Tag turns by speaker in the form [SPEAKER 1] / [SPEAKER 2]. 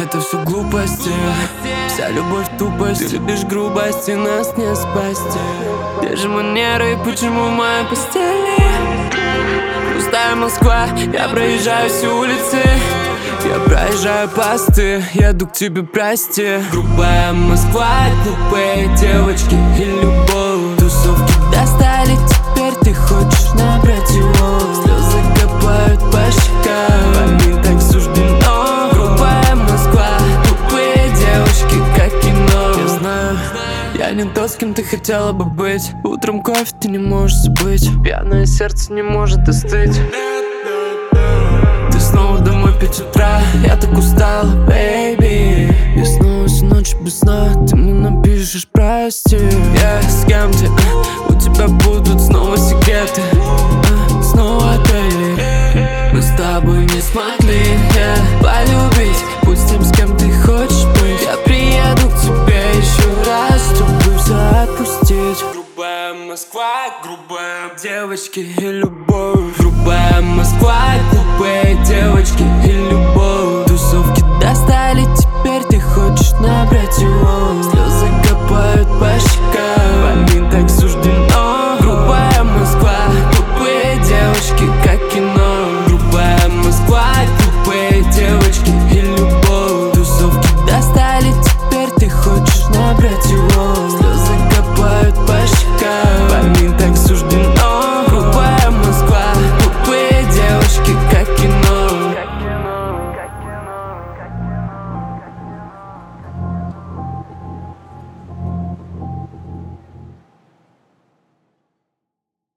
[SPEAKER 1] это все глупости. Вся любовь тупость. Ты любишь грубости, нас не спасти. Где же манеры и почему в моей постели? Пустая Москва, я проезжаю все улицы. Я проезжаю посты, еду к тебе, прости. Грубая Москва, глупые девочки и любовь. Тусовки достали, теперь ты хочешь набрать его. Слезы капают по щекам, и так суждено. Грубая Москва, глупые девочки, как кино. Я знаю, я не то, с кем ты хотела бы быть. Утром кофе ты не можешь забыть. Пьяное сердце не может остыть. Ты снова домой 5 утра, я так устал, бэйби. И снова всю ночь без сна, ты мне напишешь прости. Я с кем-то, у тебя будут снова секреты, снова ты. Мы с тобой не смогли полюбить. Будь тем, с кем ты хочешь быть. Я приеду к тебе еще раз, чтобы все отпустить. Грубая Москва, грубая девочки и любовь.